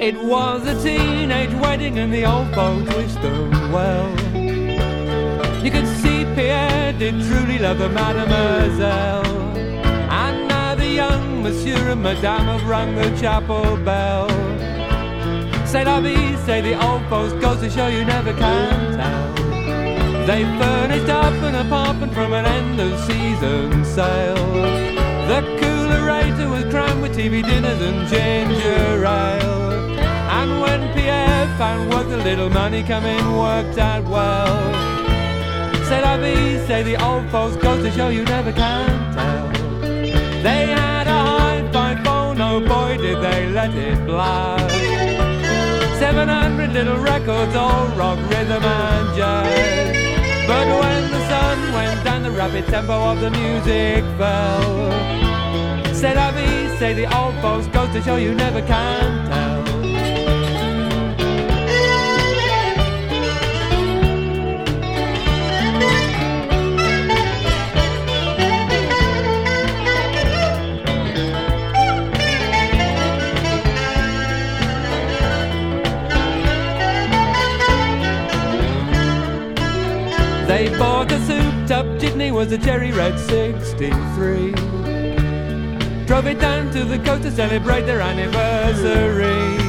It was a teenage wedding and the old folks wished them well. You could see Pierre did truly love the mademoiselle, and now the young monsieur and madame have rung the chapel bell. C'est la vie, say the old folks, goes to show you never can tell. They furnished up an apartment from an end of season sale. The coolerator was crammed with TV dinners and ginger ale. And when Pierre found work, the little money come in worked out well. C'est la vie, say the old folks, goes to show you never can tell. They had a hi-fi phone, oh boy did they let it blast. 700 little records, all rock, rhythm and jazz. But when the sun went down, the rapid tempo of the music fell. C'est la vie, say the old folks, goes to show you never can tell. They bought a souped-up jitney, was a cherry red 63. Drove it down to the coast to celebrate their anniversary.